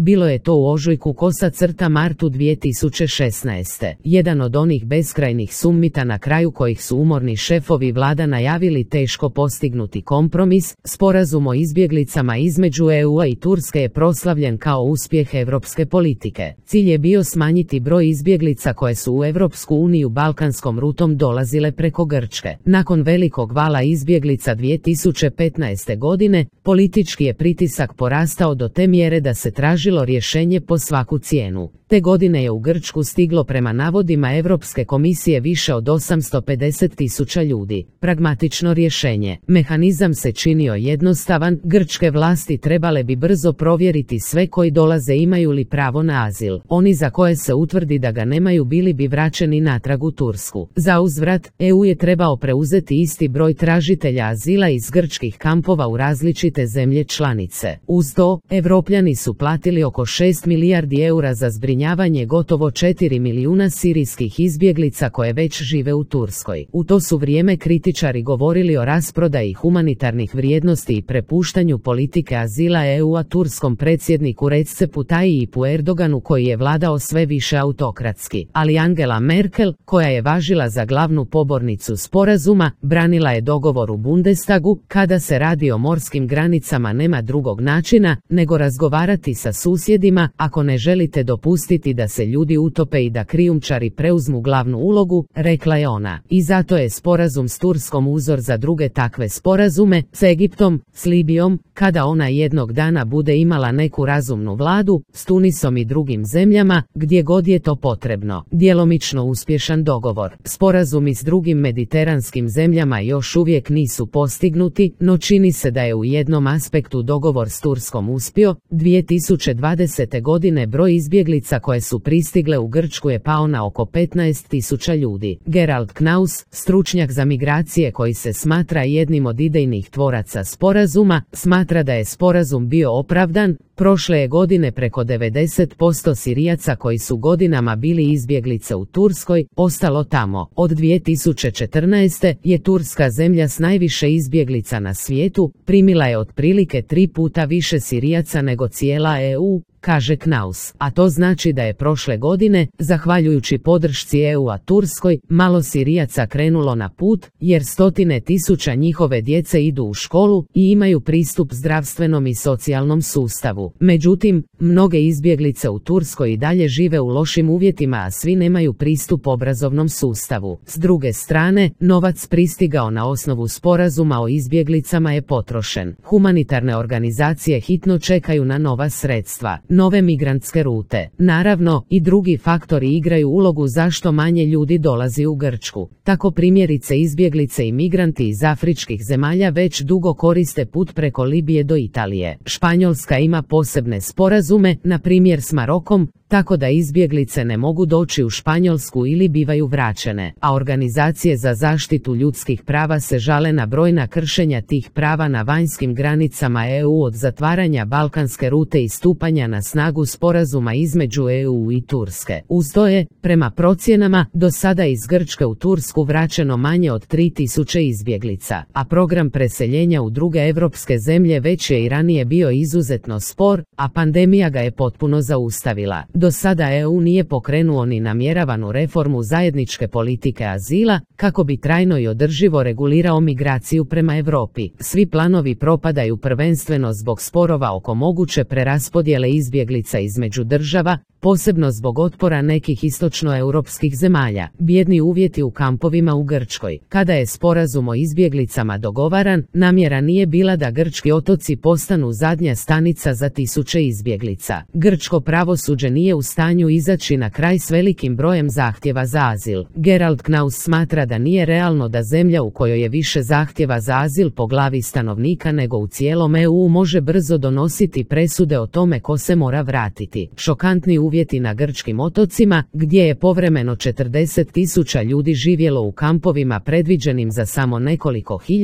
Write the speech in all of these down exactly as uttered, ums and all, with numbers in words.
bilo je to u ožujku kosa crta martu dvije tisuće šesnaeste. Jedan od onih beskrajnih summita na kraju kojih su umorni šefovi vlada najavili teško postignuti kompromis, sporazum o izbjeglicama između E U-a i Turske je proslavljen kao uspjeh europske politike. Cilj je bio smanjiti broj izbjeglica koje su u Europsku uniju balkanskom rutom dolazile preko Grčke. Nakon velikog vala izbjeglica dvije tisuće petnaeste. godine, politički je pritisak porastao do te mjere da se tražilo rješenje po svaku cijenu. Te godine je u Grčku stiglo prema navodima Europske komisije više od osamsto pedeset tisuća ljudi. Pragmatično rješenje. Mehanizam se činio jednostavan, grčke vlasti trebale bi brzo provjeriti sve koji dolaze imaju li pravo na azil. Oni za koje se utvrdi da ga nemaju bili bi vraćeni natrag u Tursku. Za uzvrat, E U je trebao preuzeti isti broj tražitelja azila iz grčkih kampova u različite zemlje članice. Uz to, Evropljani su platili oko šest milijardi eura za zbrinjavanje gotovo četiri milijuna sirijskih izbjeglica koje već žive u Turskoj. U to su vrijeme kritičari govorili o rasprodaji humanitarnih vrijednosti i prepuštanju politike azila E U-a turskom predsjedniku Recepu Tayyipu Erdoganu koji je vladao sve više autokratski. Ali Angela Merkel, koja je važila za glavnu pobornicu sporazuma, branila je dogovor u Bundestagu: kada se radi o morskim granicama nema drugog načina nego razgovarati sa susjedima ako ne želite dopustiti da se ljudi utope i da krijumčari preuzmu glavnu ulogu, rekla je ona. I zato je sporazum s Turskom uzor za druge takve sporazume, s Egiptom, s Libijom, kada ona jednog dana bude imala neku razumnu vladu, s Tunisom i drugim zemljama, gdje god je to potrebno. Djelomično uspješan dogovor. Sporazumi s drugim mediteranskim zemljama još uvijek nisu postignuti, no čini se da je u jednom aspektu dogovor s Turskom uspio. dvije tisuće dvadesete. godine broj izbjeglica koje su pristigle u Grčku je pao na oko petnaest tisuća ljudi. Gerald Knaus, stručnjak za migracije koji se smatra jednim od idejnih tvoraca sporazuma, smatra da je sporazum bio opravdan. Prošle je godine preko devedeset posto Sirijaca koji su godinama bili izbjeglice u Turskoj ostalo tamo. Od dvije tisuće četrnaeste. je Turska zemlja s najviše izbjeglica na svijetu, primila je otprilike tri puta više Sirijaca nego cijela E U, kaže Knaus. A to znači da je prošle godine, zahvaljujući podršci E U-a Turskoj, malo Sirijaca krenulo na put, jer stotine tisuća njihove djece idu u školu i imaju pristup zdravstvenom i socijalnom sustavu. Međutim, mnoge izbjeglice u Turskoj i dalje žive u lošim uvjetima, a svi nemaju pristup obrazovnom sustavu. S druge strane, novac pristigao na osnovu sporazuma o izbjeglicama je potrošen. Humanitarne organizacije hitno čekaju na nova sredstva. Nove migrantske rute. Naravno, i drugi faktori igraju ulogu zašto manje ljudi dolazi u Grčku. Tako primjerice izbjeglice i migranti iz afričkih zemalja već dugo koriste put preko Libije do Italije. Španjolska ima posebne sporazume, na primjer s Marokom, tako da izbjeglice ne mogu doći u Španjolsku ili bivaju vraćene, a organizacije za zaštitu ljudskih prava se žale na brojna kršenja tih prava na vanjskim granicama E U od zatvaranja balkanske rute i stupanja na snagu sporazuma između E U i Turske. Uz to je, prema procjenama, do sada iz Grčke u Tursku vraćeno manje od tri tisuće izbjeglica, a program preseljenja u druge europske zemlje već je i ranije bio izuzetno spor, a pandemija ga je potpuno zaustavila. Do sada E U nije pokrenuo ni namjeravanu reformu zajedničke politike azila, kako bi trajno i održivo regulirao migraciju prema Europi. Svi planovi propadaju prvenstveno zbog sporova oko moguće preraspodjele izbjeglica između država, posebno zbog otpora nekih istočnoeuropskih zemalja. Bijedni uvjeti u kampovima u Grčkoj. Kada je sporazum o izbjeglicama dogovaran, namjera nije bila da grčki otoci postanu zadnja stanica za tisuće izbjeglica. Grčko pravosuđe nije u stanju izaći na kraj s velikim brojem zahtjeva za azil. Gerald Knaus smatra da nije realno da zemlja u kojoj je više zahtjeva za azil po glavi stanovnika nego u cijelom E U može brzo donositi presude o tome ko se mora vratiti. Šokantni uvjeti na grčkim otocima, gdje je povremeno četrdeset tisuća ljudi živjelo u kampovima predviđenim za samo nekoliko hiljada,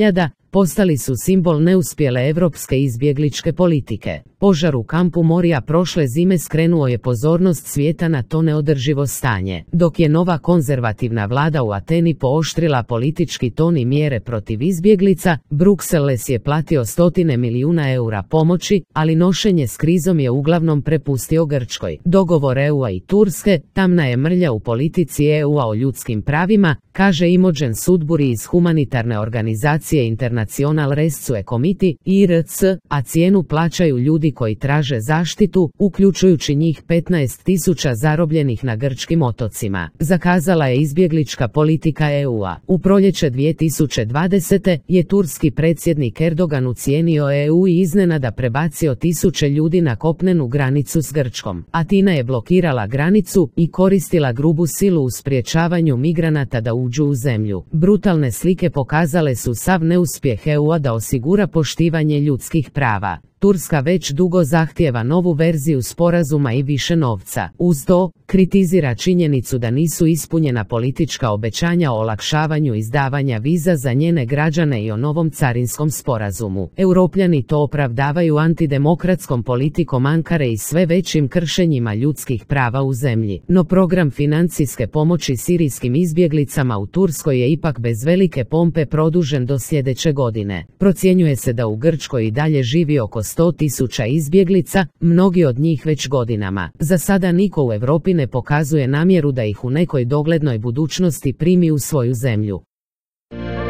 postali su simbol neuspjele evropske izbjegličke politike. Požar u kampu Moria prošle zime skrenuo je pozornost svijeta na to neodrživo stanje. Dok je nova konzervativna vlada u Ateni pooštrila politički ton i mjere protiv izbjeglica, Bruxelles je platio stotine milijuna eura pomoći, ali nošenje s krizom je uglavnom prepustio Grčkoj. Dogovor E U-a i Turske, tamna je mrlja u politici E U-a o ljudskim pravima, kaže Imogen Sudbury iz humanitarne organizacije International Rescue Committee, I R C, a cijenu plaćaju ljudi koji traže zaštitu, uključujući njih petnaest tisuća zarobljenih na grčkim otocima. Zakazala je izbjeglička politika E U-a. U proljeće dvije tisuće dvadesete. je turski predsjednik Erdogan ucijenio E U i iznenada prebacio tisuće ljudi na kopnenu granicu s Grčkom. Atina je blokirala granicu i koristila grubu silu u sprječavanju migranata da uđu u zemlju. Brutalne slike pokazale su sav neuspjeh E U-a da osigura poštivanje ljudskih prava. Turska već dugo zahtijeva novu verziju sporazuma i više novca. Uz to, kritizira činjenicu da nisu ispunjena politička obećanja o olakšavanju izdavanja viza za njene građane i o novom carinskom sporazumu. Europljani to opravdavaju antidemokratskom politikom Ankare i sve većim kršenjima ljudskih prava u zemlji. No program financijske pomoći sirijskim izbjeglicama u Turskoj je ipak bez velike pompe produžen do sljedeće godine. Procjenjuje se da u Grčkoj i dalje živi oko sto tisuća izbjeglica, mnogi od njih već godinama. Za sada niko u Europi ne pokazuje namjeru da ih u nekoj doglednoj budućnosti primi u svoju zemlju.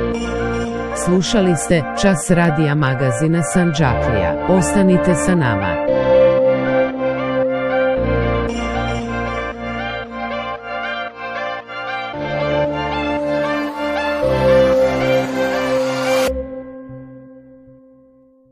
Slušali ste Čas radija magazina Sandžaklija. Ostanite sa nama.